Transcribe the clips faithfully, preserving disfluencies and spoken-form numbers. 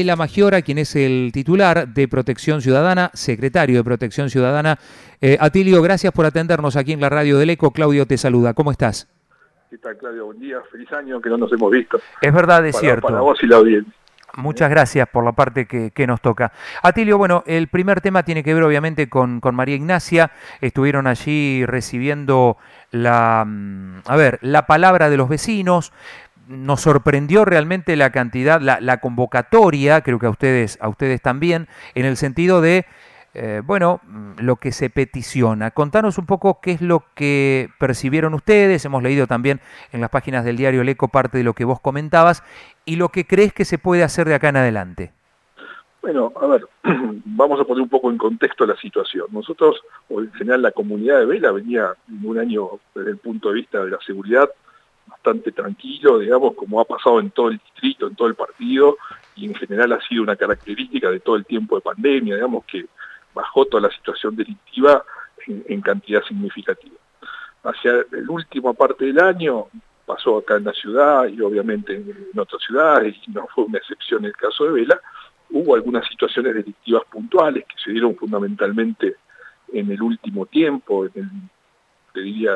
Atilio Maggiora, quien es el titular de Protección Ciudadana, secretario de Protección Ciudadana. Eh, Atilio, gracias por atendernos aquí en la radio del Eco. Claudio te saluda. ¿Cómo estás? ¿Qué tal, Claudio? Buen día. Feliz año, que no nos hemos visto. Es verdad, es para, cierto. Para vos y la audiencia. Muchas gracias por la parte que, que nos toca. Atilio, bueno, el primer tema tiene que ver obviamente con, con María Ignacia. Estuvieron allí recibiendo la, a ver, la palabra de los vecinos. Nos sorprendió realmente la cantidad, la, la convocatoria, creo que a ustedes, a ustedes también, en el sentido de, eh, bueno, lo que se peticiona. Contanos un poco qué es lo que percibieron ustedes. Hemos leído también en las páginas del diario El Eco parte de lo que vos comentabas y lo que crees que se puede hacer de acá en adelante. Bueno, a ver, vamos a poner un poco en contexto la situación. Nosotros, o en general la comunidad de Vela, venía en un año desde el punto de vista de la seguridad bastante tranquilo, digamos, como ha pasado en todo el distrito, en todo el partido, y en general ha sido una característica de todo el tiempo de pandemia, digamos, que bajó toda la situación delictiva en, en cantidad significativa. Hacia la última parte del año pasó acá en la ciudad y obviamente en, en otras ciudades, y no fue una excepción el caso de Vela, hubo algunas situaciones delictivas puntuales que se dieron fundamentalmente en el último tiempo, en el, te diría,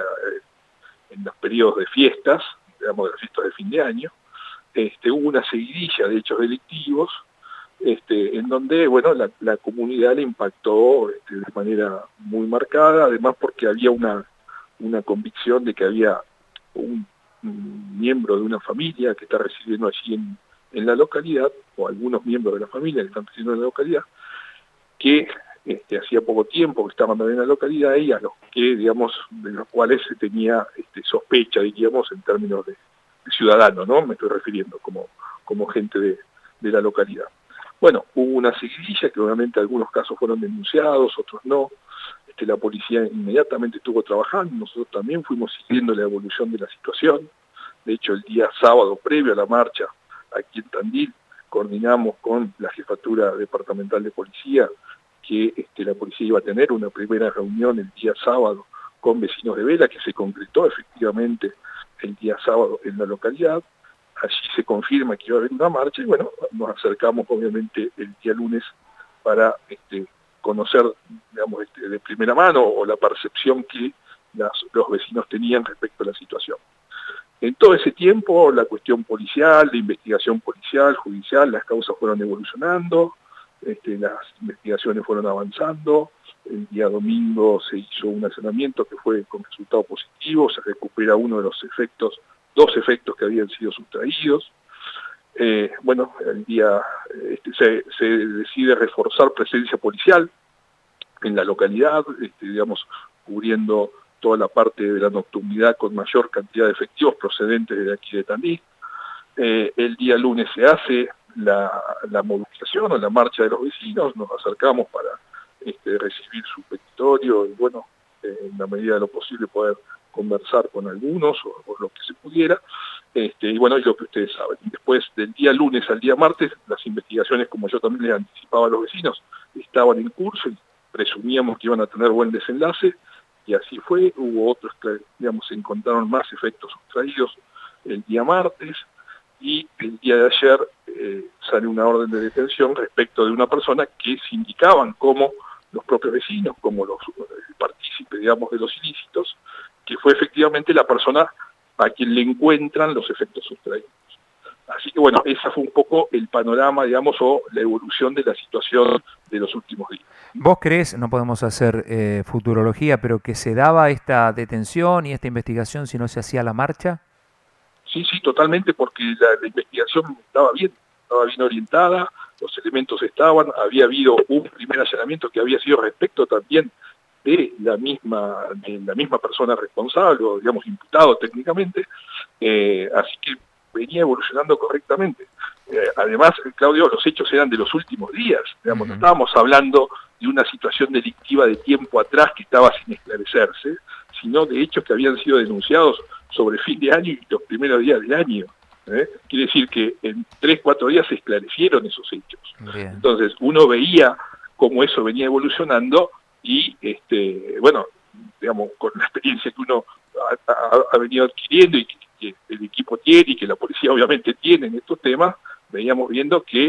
en los periodos de fiestas, digamos de las fiestas de fin de año. Este, hubo una seguidilla de hechos delictivos, este, en donde, bueno, la, la comunidad le impactó este, de manera muy marcada, además porque había una, una convicción de que había un, un miembro de una familia que está residiendo allí en, en la localidad, o algunos miembros de la familia que están residiendo en la localidad, que este, hacía poco tiempo que estaban también en la localidad y a los que, digamos, de los cuales se tenía este, sospecha, diríamos, en términos de, de ciudadanos, ¿no? Me estoy refiriendo como, como gente de, de la localidad. Bueno, hubo una seguidilla que obviamente algunos casos fueron denunciados, otros no. Este, la policía inmediatamente estuvo trabajando, nosotros también fuimos siguiendo la evolución de la situación. De hecho, el día sábado previo a la marcha, aquí en Tandil, coordinamos con la Jefatura Departamental de Policía que este, la policía iba a tener una primera reunión el día sábado con vecinos de Vela, que se concretó efectivamente el día sábado en la localidad. Allí se confirma que iba a haber una marcha y bueno, nos acercamos obviamente el día lunes para este, conocer, digamos, este, de primera mano o la percepción que las, los vecinos tenían respecto a la situación. En todo ese tiempo, la cuestión policial, la investigación policial, judicial, las causas fueron evolucionando, este, las investigaciones fueron avanzando. El día domingo se hizo un allanamiento que fue con resultado positivo, se recupera uno de los efectos, dos efectos que habían sido sustraídos. Eh, bueno, el día este, se, se decide reforzar presencia policial en la localidad, este, digamos, cubriendo toda la parte de la nocturnidad con mayor cantidad de efectivos procedentes de aquí de Tandil. Eh, el día lunes se hace la, la movilización o la marcha de los vecinos, nos acercamos para este, recibir su petitorio y bueno, eh, en la medida de lo posible poder conversar con algunos o, o lo que se pudiera, este, y bueno, y lo que ustedes saben. Después del día lunes al día martes, las investigaciones, como yo también les anticipaba a los vecinos, estaban en curso y presumíamos que iban a tener buen desenlace, y así fue. Hubo otros que, digamos, se encontraron más efectos sustraídos el día martes, y el día de ayer eh, sale una orden de detención respecto de una persona que se indicaban como los propios vecinos, como los el partícipe, digamos, de los ilícitos, que fue efectivamente la persona a quien le encuentran los efectos sustraídos. Así que bueno, ese fue un poco el panorama, digamos, o la evolución de la situación de los últimos días. ¿Vos creés, no podemos hacer eh, futurología, pero que se daba esta detención y esta investigación si no se hacía la marcha? Sí, sí, totalmente, porque la, la investigación estaba bien, estaba bien orientada, los elementos estaban, había habido un primer allanamiento que había sido respecto también de la misma, de la misma persona responsable, o digamos imputado técnicamente, eh, así que venía evolucionando correctamente. Eh, además, Claudio, los hechos eran de los últimos días, digamos, uh-huh. No estábamos hablando de una situación delictiva de tiempo atrás que estaba sin esclarecerse, sino de hechos que habían sido denunciados sobre fin de año y los primeros días del año. ¿eh? Quiere decir que en tres, cuatro días se esclarecieron esos hechos. Bien. Entonces, uno veía cómo eso venía evolucionando y, este, bueno, digamos, con la experiencia que uno ha, ha, ha venido adquiriendo y que, que el equipo tiene y que la policía obviamente tiene en estos temas, veníamos viendo que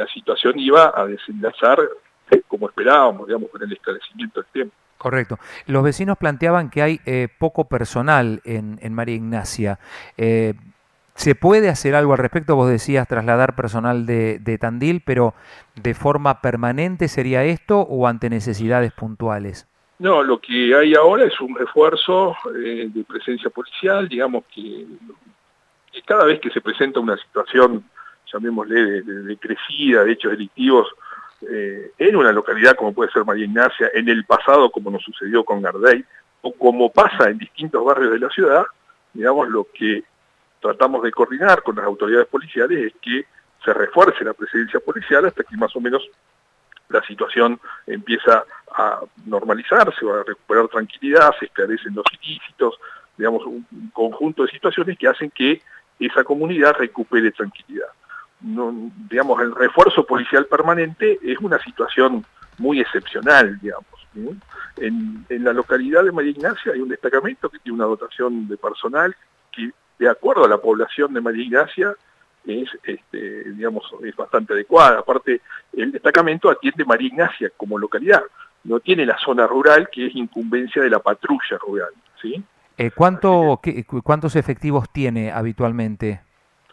la situación iba a desenlazar eh, como esperábamos, digamos, con el esclarecimiento del tema. Correcto. Los vecinos planteaban que hay eh, poco personal en, en María Ignacia. Eh, ¿Se puede hacer algo al respecto? Vos decías trasladar personal de, de Tandil, pero ¿de forma permanente sería esto o ante necesidades puntuales? No, lo que hay ahora es un refuerzo eh, de presencia policial, digamos que, que cada vez que se presenta una situación, llamémosle, de, de, de crecida, de hechos delictivos, eh, en una localidad como puede ser María Ignacia, en el pasado como nos sucedió con Gardey, o como pasa en distintos barrios de la ciudad, digamos, lo que tratamos de coordinar con las autoridades policiales es que se refuerce la presencia policial hasta que más o menos la situación empieza a normalizarse, va a recuperar tranquilidad, se esclarecen los ilícitos, digamos, un conjunto de situaciones que hacen que esa comunidad recupere tranquilidad. No, digamos, el refuerzo policial permanente es una situación muy excepcional, digamos. ¿sí? En, en la localidad de María Ignacia hay un destacamento que tiene una dotación de personal que, de acuerdo a la población de María Ignacia, es, este, digamos, es bastante adecuada. Aparte, el destacamento atiende María Ignacia como localidad, no tiene la zona rural que es incumbencia de la patrulla rural. ¿sí? Eh, ¿cuánto, que, qué, ¿Cuántos efectivos tiene habitualmente?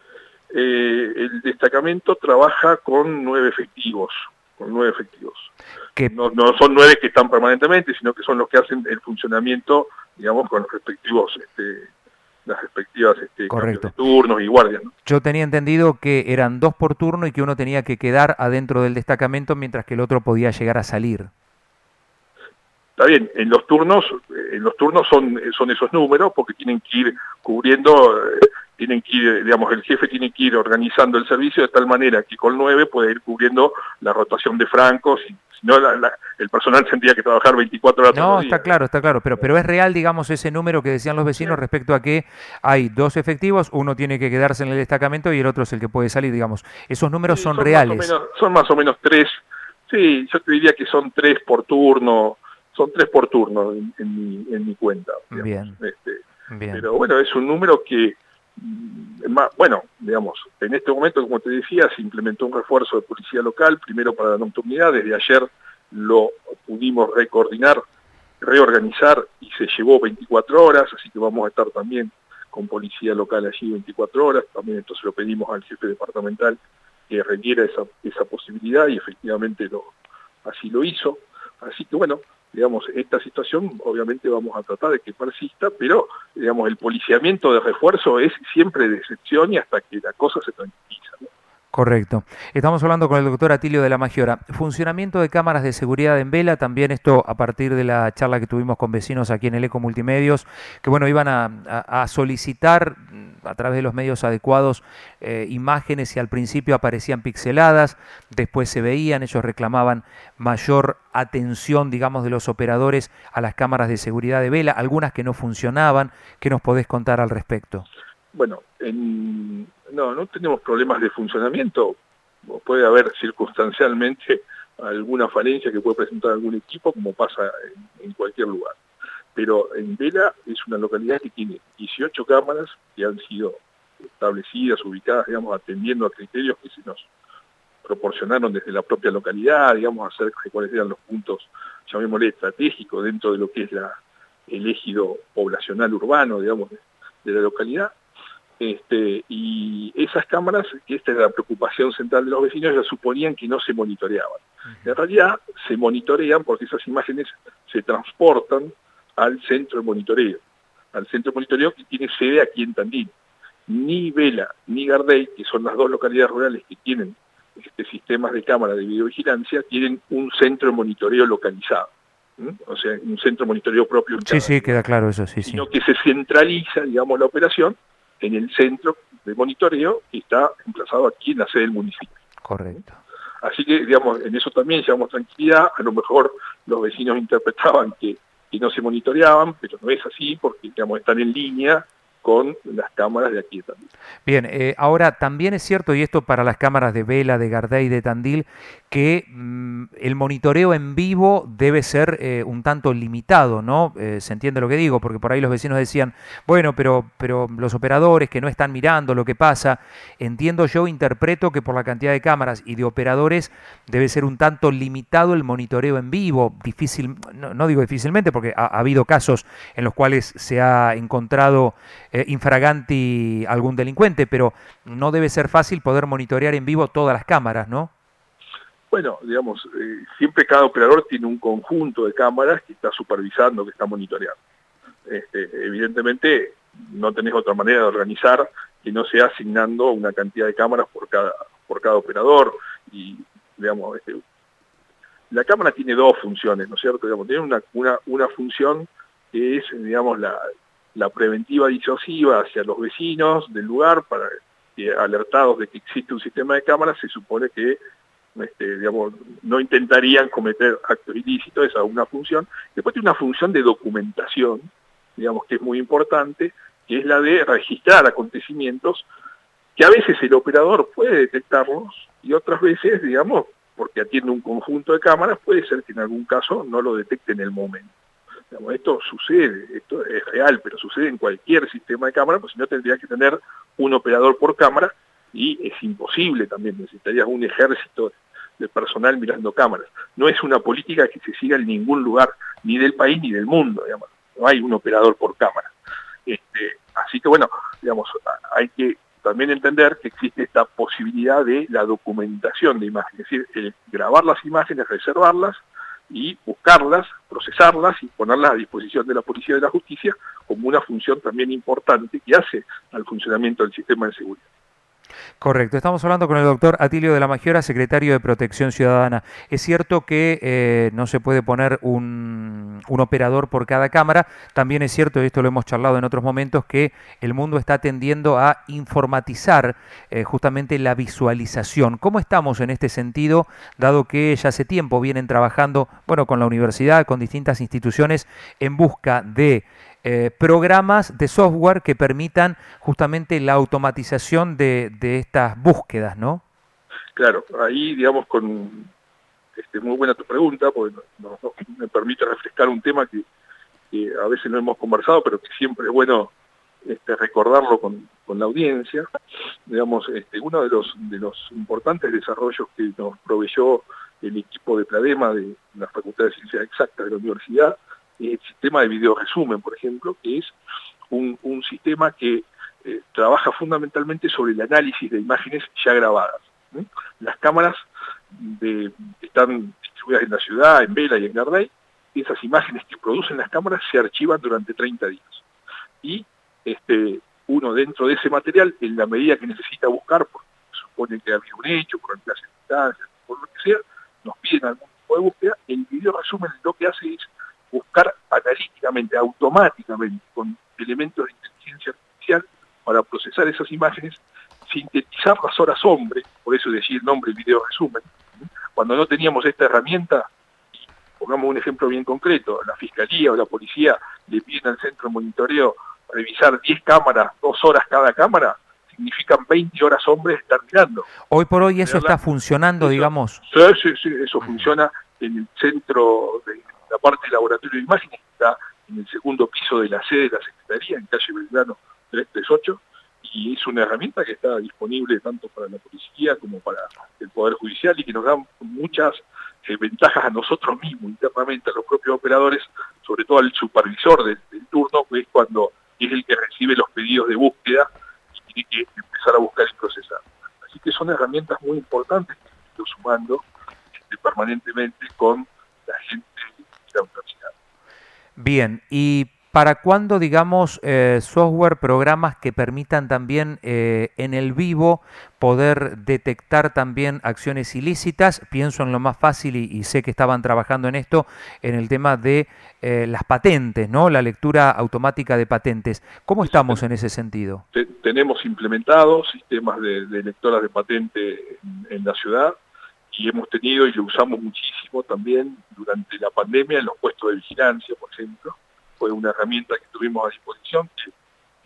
Eh, el destacamento trabaja con nueve efectivos, con nueve efectivos. Que... No, no son nueve que están permanentemente, sino que son los que hacen el funcionamiento, digamos, con los respectivos, este, las respectivas este, cambios de turnos y guardias, ¿no? Yo tenía entendido que eran dos por turno y que uno tenía que quedar adentro del destacamento mientras que el otro podía llegar a salir. Está bien, en los turnos, en los turnos son, son esos números porque tienen que ir cubriendo, eh, tienen que ir, digamos, el jefe tiene que ir organizando el servicio de tal manera que con nueve puede ir cubriendo la rotación de francos, y si no la, la, el personal tendría que trabajar veinticuatro horas. No, está claro, está claro, pero, pero es real, digamos, ese número que decían los vecinos sí. respecto a que hay dos efectivos, uno tiene que quedarse en el destacamento y el otro es el que puede salir, digamos. Esos números sí, son, son reales. Más o menos, son más o menos tres, sí, yo te diría que son tres por turno. Son tres por turno en, en, mi, en mi cuenta. Digamos. Bien, este, bien. Pero bueno, es un número que, más, bueno, digamos, en este momento, como te decía, se implementó un refuerzo de policía local, primero para la nocturnidad, desde ayer lo pudimos recoordinar, reorganizar y se llevó veinticuatro horas, así que vamos a estar también con policía local allí veinticuatro horas, también entonces lo pedimos al jefe departamental que requiera esa, esa posibilidad y efectivamente lo, así lo hizo. Así que bueno, digamos, esta situación obviamente vamos a tratar de que persista, pero digamos, el policiamiento de refuerzo es siempre de excepción y hasta que la cosa se tranquiliza, ¿no? Correcto. Estamos hablando con el doctor Atilio de la Magiora. Funcionamiento de cámaras de seguridad en Vela, también esto a partir de la charla que tuvimos con vecinos aquí en el Eco Multimedios, que bueno, iban a, a, a solicitar a través de los medios adecuados eh, imágenes y al principio aparecían pixeladas, después se veían, ellos reclamaban mayor atención, digamos, de los operadores a las cámaras de seguridad de Vela, algunas que no funcionaban. ¿Qué nos podés contar al respecto? Bueno, en, no, no tenemos problemas de funcionamiento, puede haber circunstancialmente alguna falencia que puede presentar algún equipo, como pasa en, en cualquier lugar. Pero en Vela es una localidad que tiene dieciocho cámaras que han sido establecidas, ubicadas, digamos, atendiendo a criterios que se nos proporcionaron desde la propia localidad, digamos, acerca de cuáles eran los puntos, llamémosle, estratégicos dentro de lo que es la, el ejido poblacional urbano, digamos, de, de la localidad. Este, y esas cámaras, que esta es la preocupación central de los vecinos, ya suponían que no se monitoreaban. En realidad se monitorean porque esas imágenes se transportan al centro de monitoreo, al centro de monitoreo que tiene sede aquí en Tandil. Ni Vela ni Gardey, que son las dos localidades rurales que tienen este, sistemas de cámara de videovigilancia, tienen un centro de monitoreo localizado. ¿Mm? O sea, un centro de monitoreo propio. En sí, sí, lugar. Queda claro eso, sí, sino sí. que se centraliza, digamos, la operación en el centro de monitoreo que está emplazado aquí en la sede del municipio. Correcto. Así que, digamos, en eso también llevamos tranquilidad. A lo mejor los vecinos interpretaban que, que no se monitoreaban, pero no es así porque, digamos, están en línea con las cámaras de aquí de Tandil. Bien, eh, ahora también es cierto, y esto para las cámaras de Vela, de Gardey, de Tandil, que mm, el monitoreo en vivo debe ser eh, un tanto limitado, ¿no? Eh, se entiende lo que digo, porque por ahí los vecinos decían, bueno, pero, pero los operadores que no están mirando lo que pasa, entiendo yo, interpreto que por la cantidad de cámaras y de operadores debe ser un tanto limitado el monitoreo en vivo, difícil, no, no digo difícilmente, porque ha, ha habido casos en los cuales se ha encontrado eh, infraganti algún delincuente, pero no debe ser fácil poder monitorear en vivo todas las cámaras, ¿no? Bueno, digamos, eh, siempre cada operador tiene un conjunto de cámaras que está supervisando, que está monitoreando. Este, evidentemente, no tenés otra manera de organizar que no sea asignando una cantidad de cámaras por cada, por cada operador. Y, digamos, este, la cámara tiene dos funciones, ¿no es cierto? Digamos, tiene una, una, una función que es, digamos, la, la preventiva disuasiva hacia los vecinos del lugar, para que, alertados de que existe un sistema de cámaras, se supone que Este, digamos, no intentarían cometer actos ilícitos. Esa es una función. Después tiene una función de documentación, digamos, que es muy importante, que es la de registrar acontecimientos que a veces el operador puede detectarlos y otras veces, digamos, porque atiende un conjunto de cámaras, puede ser que en algún caso no lo detecte en el momento. Digamos, esto sucede, esto es real, pero sucede en cualquier sistema de cámara, pues si no tendría que tener un operador por cámara, y es imposible también, necesitarías un ejército de personal mirando cámaras. No es una política que se siga en ningún lugar, ni del país ni del mundo, digamos. No hay un operador por cámara. Este, así que bueno, digamos, hay que también entender que existe esta posibilidad de la documentación de imágenes, es decir, el grabar las imágenes, reservarlas y buscarlas, procesarlas y ponerlas a disposición de la policía y de la justicia como una función también importante que hace al funcionamiento del sistema de seguridad. Correcto, estamos hablando con el doctor Atilio de la Magiora, secretario de Protección Ciudadana. Es cierto que eh, no se puede poner un, un operador por cada cámara, también es cierto, y esto lo hemos charlado en otros momentos, que el mundo está tendiendo a informatizar eh, justamente la visualización. ¿Cómo estamos en este sentido, dado que ya hace tiempo vienen trabajando, bueno, con la universidad, con distintas instituciones, en busca de Eh, programas de software que permitan justamente la automatización de, de estas búsquedas, ¿no? Claro, ahí digamos con este, muy buena tu pregunta, porque no, no, me permite refrescar un tema que, que a veces no hemos conversado, pero que siempre es bueno este, recordarlo con, con la audiencia. Digamos, este, uno de los, de los importantes desarrollos que nos proveyó el equipo de Pladema de la Facultad de Ciencias Exactas de la Universidad, el sistema de video resumen, por ejemplo, que es un, un sistema que eh, trabaja fundamentalmente sobre el análisis de imágenes ya grabadas. ¿sí? Las cámaras de, que están distribuidas en la ciudad, en Vela y en Gardey, esas imágenes que producen las cámaras se archivan durante treinta días. Y este, uno dentro de ese material, en la medida que necesita buscar, porque supone que ha habido un hecho, por ejemplo, las circunstancias, por lo que sea, nos piden algún tipo de búsqueda, el video resumen lo que hace es buscar analíticamente, automáticamente, con elementos de inteligencia artificial para procesar esas imágenes, sintetizar las horas hombre, por eso decía el nombre video resumen. Cuando no teníamos esta herramienta, pongamos un ejemplo bien concreto, la Fiscalía o la Policía le piden al centro de monitoreo revisar diez cámaras, dos horas cada cámara, significan veinte horas hombre estar mirando. Hoy por hoy eso está funcionando, eso, digamos. Sí, sí, sí, eso funciona en el centro de la parte del laboratorio de imágenes, que está en el segundo piso de la sede de la Secretaría, en calle Belgrano trescientos treinta y ocho, y es una herramienta que está disponible tanto para la policía como para el Poder Judicial y que nos da muchas eh, ventajas a nosotros mismos, internamente, a los propios operadores, sobre todo al supervisor del, del turno, que es cuando es el que recibe los pedidos de búsqueda y tiene que empezar a buscar y procesar. Así que son herramientas muy importantes que estoy sumando este, permanentemente con la gente de la universidad. Bien, ¿y para cuándo, digamos, eh, software, programas que permitan también eh, en el vivo poder detectar también acciones ilícitas? Pienso en lo más fácil y, y sé que estaban trabajando en esto, en el tema de eh, las patentes, ¿no? La lectura automática de patentes. ¿Cómo estamos en ese sentido? Tenemos implementados sistemas de, de lectoras de patente en, en la ciudad y hemos tenido y lo usamos muchísimo también durante la pandemia en los puestos de vigilancia, por ejemplo. Fue una herramienta que tuvimos a disposición que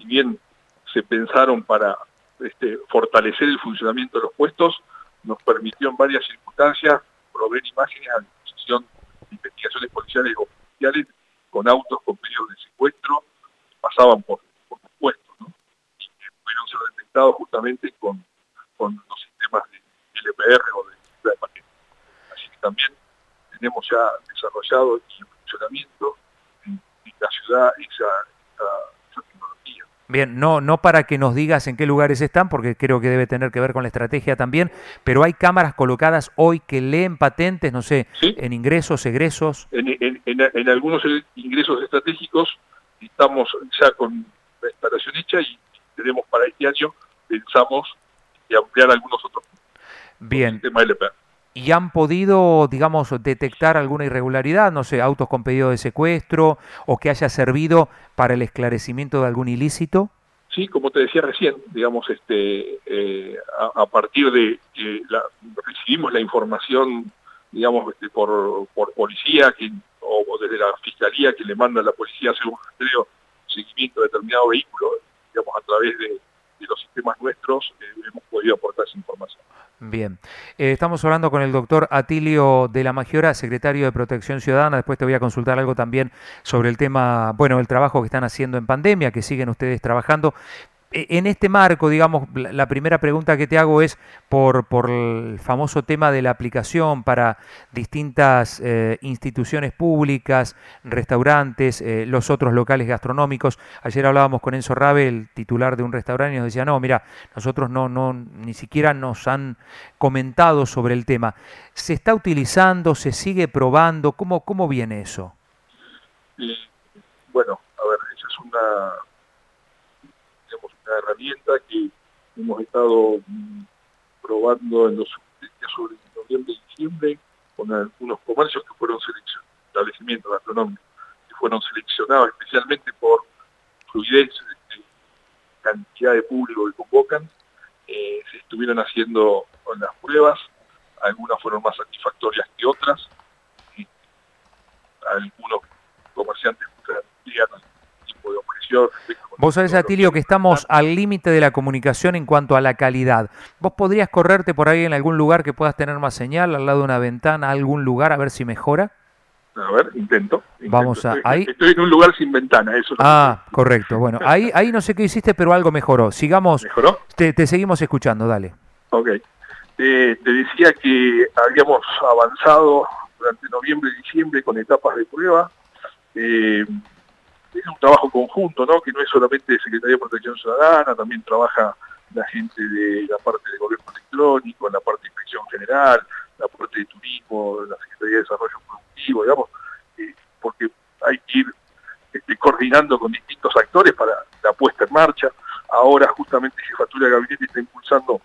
si bien se pensaron para este, fortalecer el funcionamiento de los puestos, nos permitió en varias circunstancias proveer imágenes a disposición de investigaciones policiales o judiciales con autos con pedidos de secuestro que pasaban por, por los puestos, ¿no? Y que pudieron ser detectados justamente con, con los sistemas de L P R o de de paquete. Así que también tenemos ya desarrollado y en funcionamiento en, en la ciudad esa, esa, esa tecnología. Bien, no, no para que nos digas en qué lugares están, porque creo que debe tener que ver con la estrategia también, pero hay cámaras colocadas hoy que leen patentes, no sé, ¿Sí? en ingresos, egresos. En, en, en, en algunos ingresos estratégicos estamos ya con la instalación hecha y tenemos para este año, pensamos, de ampliar algunos otros Bien. sistema L P R. ¿Y han podido, digamos, detectar alguna irregularidad, no sé, autos con pedido de secuestro o que haya servido para el esclarecimiento de algún ilícito? Sí, como te decía recién, digamos, este, eh, a, a partir de que la, recibimos la información, digamos, este, por, por policía que, o, o desde la fiscalía que le manda a la policía hacer un rastreo, seguimiento de determinado vehículo, digamos, a través de, de los sistemas nuestros, eh, hemos podido aportar esa información. Bien, eh, estamos hablando con el doctor Atilio de la Magiora, secretario de Protección Ciudadana. Después te voy a consultar algo también sobre el tema, bueno, el trabajo que están haciendo en pandemia, que siguen ustedes trabajando. En este marco, digamos, la primera pregunta que te hago es por, por el famoso tema de la aplicación para distintas eh, instituciones públicas, restaurantes, eh, los otros locales gastronómicos. Ayer hablábamos con Enzo Rabe, el titular de un restaurante, y nos decía, no, mira, nosotros no, no, ni siquiera nos han comentado sobre el tema. ¿Se está utilizando? ¿Se sigue probando? ¿Cómo, cómo viene eso? Y, bueno, a ver, esa es una... una herramienta que hemos estado mm, probando en los sobre noviembre y diciembre con algunos comercios que fueron seleccionados, establecimientos gastronómicos que fueron seleccionados especialmente por fluidez, este, cantidad de público que convocan. Eh, se estuvieron haciendo con las pruebas, algunas fueron más satisfactorias que otras, y algunos comerciantes cumplían el tipo de objeción. Vos sabés, Atilio, que estamos al límite de la comunicación en cuanto a la calidad. ¿Vos podrías correrte por ahí en algún lugar que puedas tener más señal, al lado de una ventana, algún lugar, a ver si mejora? A ver, intento. intento. Vamos a... Estoy, ahí. estoy en un lugar sin ventana, eso es lo Ah, que... correcto. Bueno, ahí, ahí no sé qué hiciste, pero algo mejoró. Sigamos. ¿Mejoró? Te, te seguimos escuchando, dale. Ok. Eh, te decía que habíamos avanzado durante noviembre y diciembre con etapas de prueba. Eh, es un trabajo conjunto, ¿no? Que no es solamente Secretaría de Protección Ciudadana, también trabaja la gente de la parte de gobierno electrónico, la parte de inspección general, la parte de turismo, la Secretaría de Desarrollo Productivo, digamos, eh, porque hay que ir este, coordinando con distintos actores para la puesta en marcha. Ahora justamente Jefatura de Gabinete está impulsando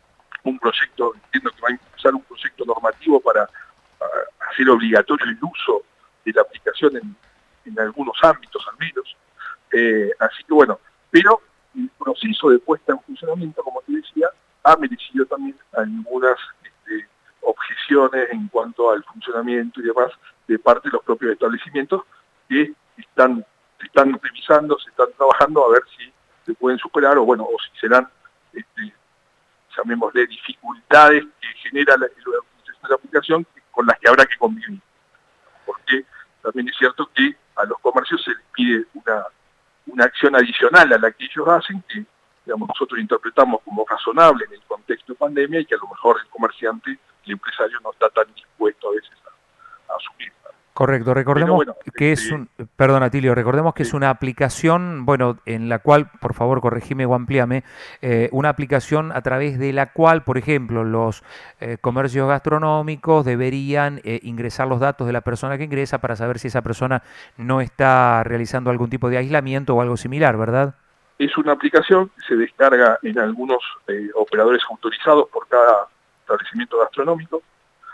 un proyecto, entiendo que va a impulsar un proyecto normativo para uh, hacer obligatorio el uso de la aplicación en en algunos ámbitos al menos. Eh, así que bueno, pero el proceso de puesta en funcionamiento, como te decía, ha merecido también algunas este, objeciones en cuanto al funcionamiento y demás de parte de los propios establecimientos que están, se están revisando, se están trabajando a ver si se pueden superar o bueno, o si serán, este, llamémosle, dificultades que genera la, la, la aplicación con las que habrá que convivir. Porque también es cierto que a los comercios se les pide una, una acción adicional a la que ellos hacen, que digamos, nosotros interpretamos como razonable en el contexto de pandemia y que a lo mejor el comerciante, el empresario no está tan dispuesto a veces a, a asumir. Correcto, recordemos bueno, que este, es un, perdón Atilio, recordemos que sí. es una aplicación, bueno, en la cual, por favor, corregime o amplíame, eh, una aplicación a través de la cual, por ejemplo, los eh, comercios gastronómicos deberían eh, ingresar los datos de la persona que ingresa para saber si esa persona no está realizando algún tipo de aislamiento o algo similar, ¿verdad? Es una aplicación que se descarga en algunos eh, operadores autorizados por cada establecimiento gastronómico,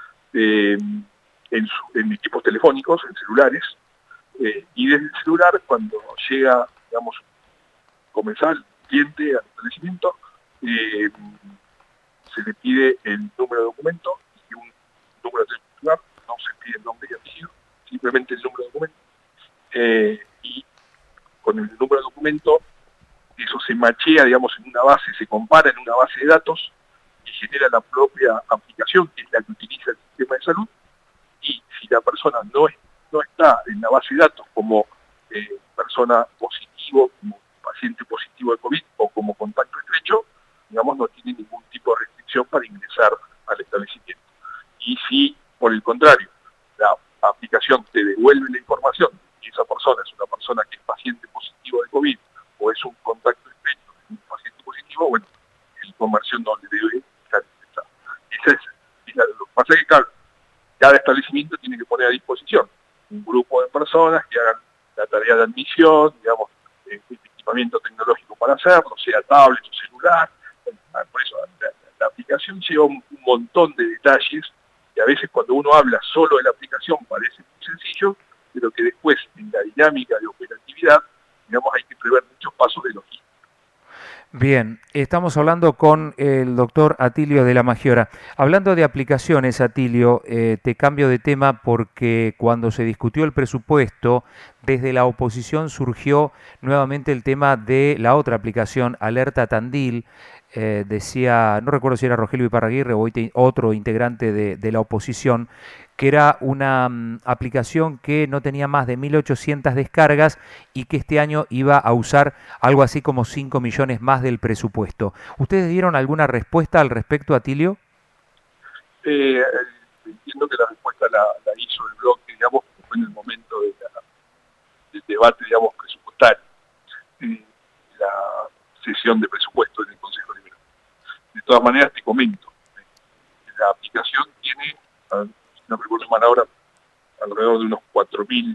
eh, En, su, en equipos telefónicos, en celulares, eh, y desde el celular, cuando llega, digamos, comensal, cliente al establecimiento, eh, se le pide el número de documento y un número de celular, no se pide el nombre y apellido, simplemente el número de documento, eh, y con el número de documento es machea, digamos, en una base, se compara en una base de datos y genera la propia aplicación, que es la que utiliza el sistema de salud, y si la persona no, es, no está en la base de datos como eh, persona positivo, como paciente positivo de COVID o como contacto estrecho, digamos, no tiene ningún tipo de restricción para ingresar al establecimiento. Y si, por el contrario, la aplicación te devuelve la información y esa persona es una persona que es paciente positivo de COVID o es un contacto estrecho de un paciente positivo, bueno, el comercio no le debe estar ingresado. Esa es, es la, lo que pasa es que cada, cada establecimiento tiene que poner a disposición un grupo de personas que hagan la tarea de admisión, digamos, eh, equipamiento tecnológico para hacerlo, sea tablet o celular. Por eso la, la aplicación lleva un, un montón de detalles que a veces cuando uno habla solo de la aplicación parece muy sencillo, pero que después en la dinámica de operatividad, digamos, hay que prever muchos pasos de logística. Bien, estamos hablando con el doctor Atilio de la Magiora. Hablando de aplicaciones, Atilio, eh, te cambio de tema porque cuando se discutió el presupuesto, desde la oposición surgió nuevamente el tema de la otra aplicación, Alerta Tandil. Eh, decía, no recuerdo si era Rogelio Iparraguirre o otro integrante de, de la oposición, que era una um, aplicación que no tenía más de mil ochocientas descargas y que este año iba a usar algo así como cinco millones más del presupuesto. ¿Ustedes dieron alguna respuesta al respecto, Atilio? Eh, entiendo que la respuesta la, la hizo el bloque, digamos, fue en el momento de la, del debate, digamos, presupuestario, eh, la sesión de presupuesto en el Consejo Liberal. De todas maneras, te comento, eh, la aplicación tiene, no recuerdo mal ahora, alrededor de unos cuatro mil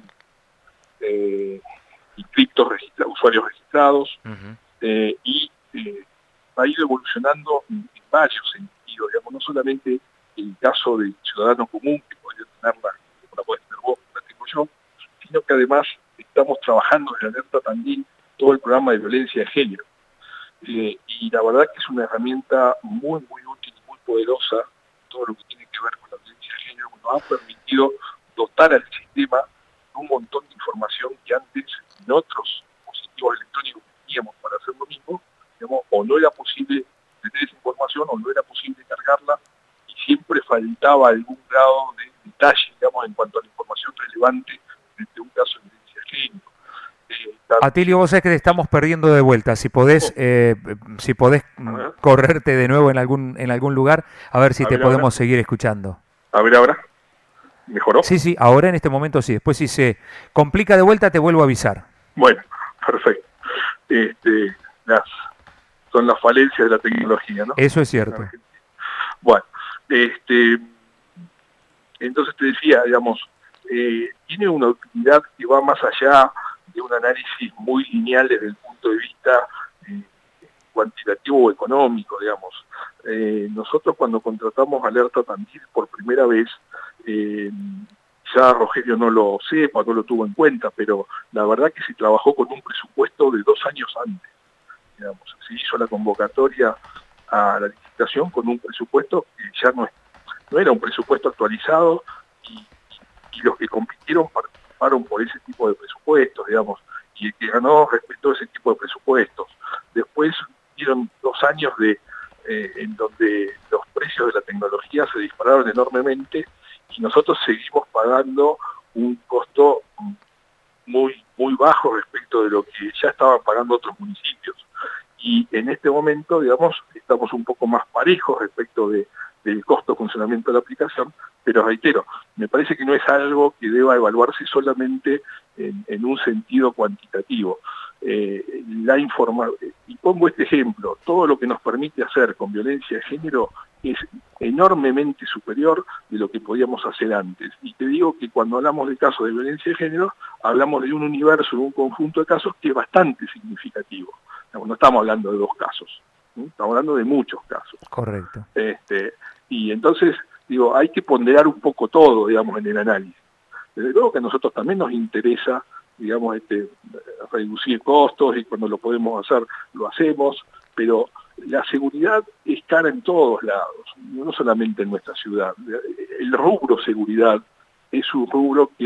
eh, inscriptos, registra, usuarios registrados, uh-huh. eh, y eh, ha ido evolucionando en, en varios sentidos, digamos, no solamente el caso del ciudadano común, que podría tenerla, como la puedes tener vos, la tengo yo, sino que además estamos trabajando en Alerta Tandil todo el programa de violencia de género. Eh, y la verdad que es una herramienta muy, muy útil y muy poderosa, todo lo que tiene que ver con la violencia de género, nos ha permitido dotar al sistema de un montón de información que antes en otros dispositivos electrónicos que teníamos para hacer lo mismo, digamos, o no era posible tener esa información o no era posible cargarla, y siempre faltaba algún grado de detalle, digamos, en cuanto a la información relevante de un caso de violencia de género. Eh, Atilio, vos sabés que te estamos perdiendo de vuelta. Si podés, eh, si podés correrte de nuevo en algún en algún lugar, a ver si a te ver, podemos ahora. seguir escuchando. A ver ahora. ¿Mejoró? Sí, sí, ahora en este momento sí. Después si se complica de vuelta te vuelvo a avisar. Bueno, perfecto. Este, las, son las falencias de la tecnología, ¿no? Eso es cierto. Bueno, este, entonces te decía, digamos, eh, tiene una utilidad que va más allá de un análisis muy lineal desde el punto de vista eh, cuantitativo o económico, digamos. Eh, nosotros cuando contratamos Alerta Tandil por primera vez, eh, ya Rogelio no lo sepa, no lo tuvo en cuenta, pero la verdad que se trabajó con un presupuesto de dos años antes. Digamos, se hizo la convocatoria a la licitación con un presupuesto que ya no, es, no era un presupuesto actualizado y, y, y los que compitieron participaron por ese tipo de presupuestos, digamos, y el que ganó respetó ese tipo de presupuestos. Después dieron dos años de eh, en donde los precios de la tecnología se dispararon enormemente y nosotros seguimos pagando un costo muy, muy bajo respecto de lo que ya estaban pagando otros municipios. Y en este momento, digamos, estamos un poco más parejos respecto de, del costo de funcionamiento de la aplicación, pero reitero, me parece que no es algo que deba evaluarse solamente en, en un sentido cuantitativo. Eh, la informa y pongo este ejemplo, todo lo que nos permite hacer con violencia de género es enormemente superior de lo que podíamos hacer antes. Y te digo que cuando hablamos de casos de violencia de género, hablamos de un universo, de un conjunto de casos que es bastante significativo. No estamos hablando de dos casos, ¿sí? Estamos hablando de muchos casos. Correcto. Este, y entonces, digo, hay que ponderar un poco todo, digamos, en el análisis. Desde luego que a nosotros también nos interesa, digamos, este, reducir costos y cuando lo podemos hacer, lo hacemos, pero la seguridad es cara en todos lados, no solamente en nuestra ciudad. El rubro seguridad es un rubro que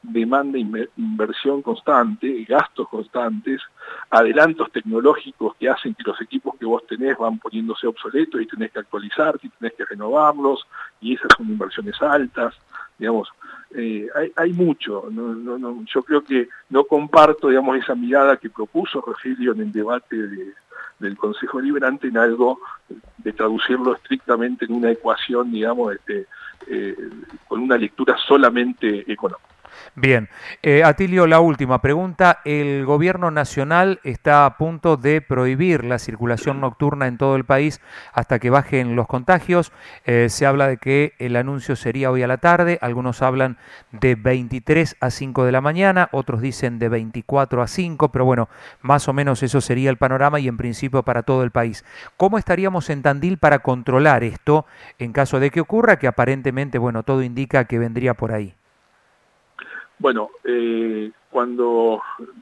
demanda inversión constante, gastos constantes, adelantos tecnológicos que hacen que los equipos que vos tenés van poniéndose obsoletos y tenés que actualizarte y tenés que renovarlos, y esas son inversiones altas, digamos, eh, hay, hay mucho, no, no, no, yo creo que no comparto, digamos, esa mirada que propuso Refilio en el debate de, del Consejo Deliberante en algo de traducirlo estrictamente en una ecuación, digamos, este, eh, con una lectura solamente económica. Bien, eh, Atilio, la última pregunta. El gobierno nacional está a punto de prohibir la circulación nocturna en todo el país hasta que bajen los contagios. Eh, se habla de que el anuncio sería hoy a la tarde, algunos hablan de veintitrés a cinco de la mañana, otros dicen de veinticuatro a cinco, pero bueno, más o menos eso sería el panorama y en principio para todo el país. ¿Cómo estaríamos en Tandil para controlar esto en caso de que ocurra, que aparentemente, bueno, todo indica que vendría por ahí? Bueno, eh, cuando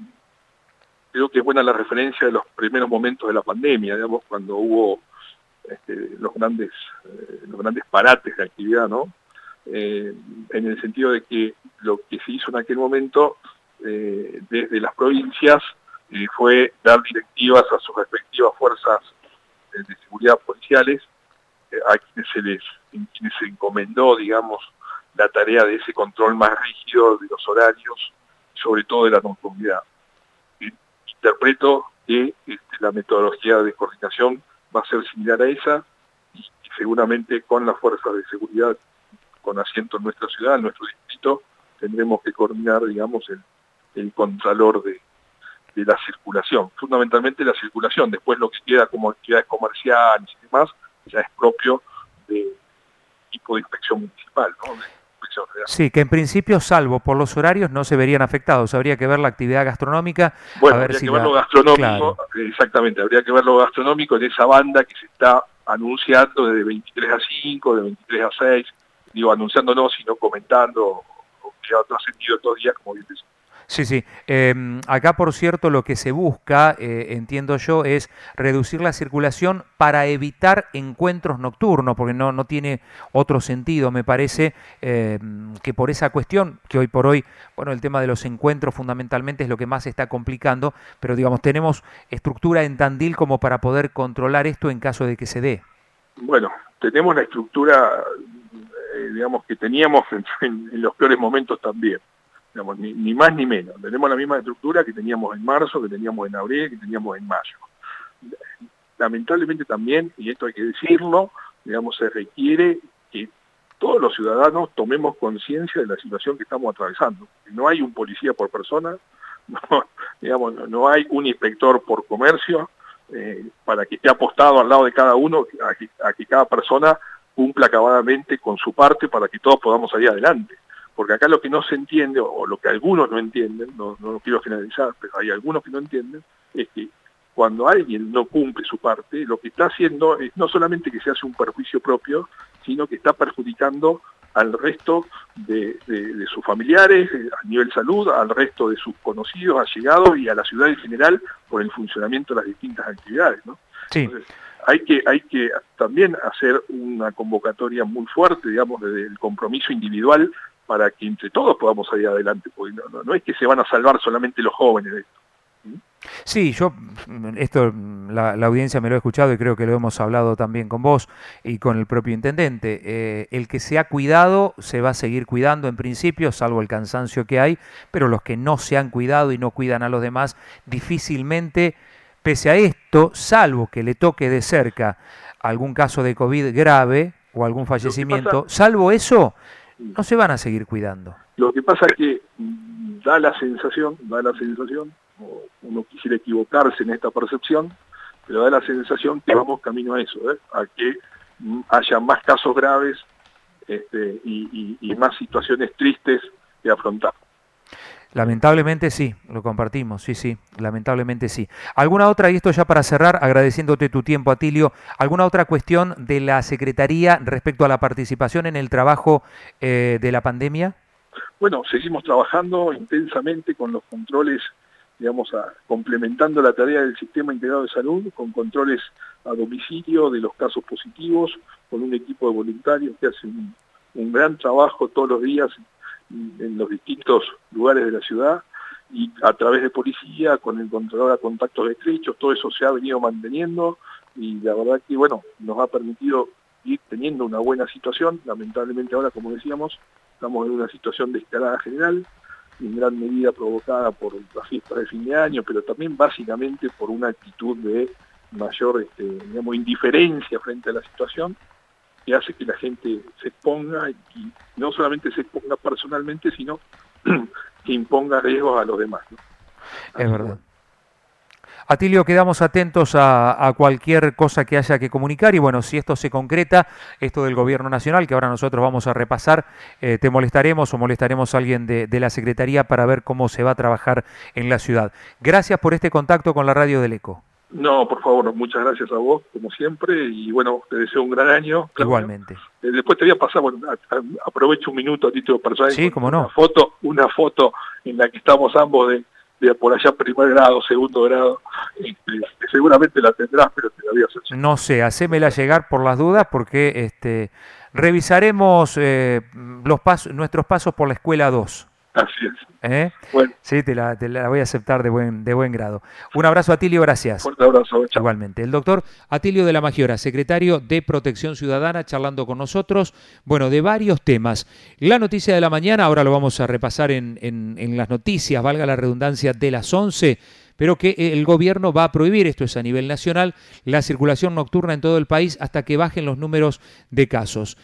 creo que es buena la referencia de los primeros momentos de la pandemia, digamos, cuando hubo este, los grandes eh, los grandes parates de actividad, ¿no? Eh, en el sentido de que lo que se hizo en aquel momento eh, desde las provincias eh, fue dar directivas a sus respectivas fuerzas eh, de seguridad policiales, eh, a quienes se les, en quienes se encomendó, digamos, la tarea de ese control más rígido de los horarios, sobre todo de la nocturnidad. Interpreto que este, la metodología de coordinación va a ser similar a esa, y, y seguramente con las fuerzas de seguridad con asiento en nuestra ciudad, en nuestro distrito, tendremos que coordinar, digamos, el, el contralor de, de la circulación, fundamentalmente la circulación. Después lo que queda como actividades comerciales y demás ya es propio de tipo de inspección municipal, ¿no? Sí, que en principio, salvo por los horarios, no se verían afectados. Habría que ver la actividad gastronómica. Bueno, a ver habría si que ver la... lo gastronómico, claro. Exactamente, habría que ver lo gastronómico en esa banda que se está anunciando de veintitrés a cinco, de veintitrés a seis, digo, anunciando no, sino comentando, o que ha trascendido estos días, como bien decía. Sí, sí. Eh, acá, por cierto, lo que se busca, eh, entiendo yo, es reducir la circulación para evitar encuentros nocturnos, porque no, no tiene otro sentido, me parece, eh, que por esa cuestión, que hoy por hoy, bueno, el tema de los encuentros fundamentalmente es lo que más se está complicando, pero digamos, tenemos estructura en Tandil como para poder controlar esto en caso de que se dé. Bueno, tenemos la estructura, eh, digamos, que teníamos en, en, en los peores momentos también. Digamos, ni, ni más ni menos. Tenemos la misma estructura que teníamos en marzo, que teníamos en abril, que teníamos en mayo. Lamentablemente también, y esto hay que decirlo, digamos, se requiere que todos los ciudadanos tomemos conciencia de la situación que estamos atravesando. No hay un policía por persona, no, digamos, no, no hay un inspector por comercio, eh, para que esté apostado al lado de cada uno, a que, a que cada persona cumpla acabadamente con su parte para que todos podamos salir adelante. Porque acá lo que no se entiende, o lo que algunos no entienden, no, no lo quiero generalizar, pero hay algunos que no entienden, es que cuando alguien no cumple su parte, lo que está haciendo es no solamente que se hace un perjuicio propio, sino que está perjudicando al resto de, de, de sus familiares, a nivel salud, al resto de sus conocidos, allegados y a la ciudad en general por el funcionamiento de las distintas actividades, ¿no? Sí. Entonces, hay que, hay que también hacer una convocatoria muy fuerte, digamos, desde el compromiso individual para que entre todos podamos salir adelante, porque no, no, no es que se van a salvar solamente los jóvenes de esto. ¿Mm? Sí, yo, esto la, la audiencia me lo ha escuchado y creo que lo hemos hablado también con vos y con el propio intendente. Eh, el que se ha cuidado se va a seguir cuidando en principio, salvo el cansancio que hay, pero los que no se han cuidado y no cuidan a los demás, difícilmente, pese a esto, salvo que le toque de cerca algún caso de COVID grave o algún fallecimiento, pasa, salvo eso, no se van a seguir cuidando. Lo que pasa es que da la sensación, da la sensación, uno quisiera equivocarse en esta percepción, pero da la sensación que vamos camino a eso, ¿eh? A que haya más casos graves este, y, y, y más situaciones tristes que afrontar. Lamentablemente sí, lo compartimos, sí, sí, lamentablemente sí. ¿Alguna otra, y esto ya para cerrar, agradeciéndote tu tiempo, Atilio, alguna otra cuestión de la Secretaría respecto a la participación en el trabajo eh, de la pandemia? Bueno, seguimos trabajando intensamente con los controles, digamos, a, complementando la tarea del Sistema Integrado de Salud, con controles a domicilio de los casos positivos, con un equipo de voluntarios que hace un, un gran trabajo todos los días en los distintos lugares de la ciudad, y a través de policía, con el controlador a contactos estrechos, todo eso se ha venido manteniendo, y la verdad que, bueno, nos ha permitido ir teniendo una buena situación. Lamentablemente ahora, como decíamos, estamos en una situación de escalada general, en gran medida provocada por las fiestas de fin de año, pero también básicamente por una actitud de mayor, este, digamos, indiferencia frente a la situación, que hace que la gente se exponga, y no solamente se exponga personalmente, sino que imponga riesgos a los demás, ¿no? Es verdad. Atilio, quedamos atentos a, a cualquier cosa que haya que comunicar, y bueno, si esto se concreta, esto del gobierno nacional, que ahora nosotros vamos a repasar, eh, te molestaremos o molestaremos a alguien de, de la Secretaría para ver cómo se va a trabajar en la ciudad. Gracias por este contacto con la Radio del Eco. No, por favor, muchas gracias a vos, como siempre, y bueno, te deseo un gran año, Claudio. Igualmente. Eh, después te voy a pasar, bueno, a, a, aprovecho un minuto a título personal. Sí, cómo no. Una foto, una foto en la que estamos ambos de, de por allá primer grado, segundo grado, este, seguramente la tendrás, pero te la voy a hacer. No sé, hacémela llegar por las dudas, porque este revisaremos eh, los pasos, nuestros pasos por la escuela dos. Así es. ¿Eh? Bueno. Sí, te la, te la voy a aceptar de buen, de buen grado. Un abrazo, Atilio, gracias. Fuerte abrazo. Chao. Igualmente. El doctor Atilio de la Magiora, secretario de Protección Ciudadana, charlando con nosotros, bueno, de varios temas. La noticia de la mañana, ahora lo vamos a repasar en, en, en las noticias, valga la redundancia, de las once, pero que el gobierno va a prohibir, esto es a nivel nacional, la circulación nocturna en todo el país hasta que bajen los números de casos.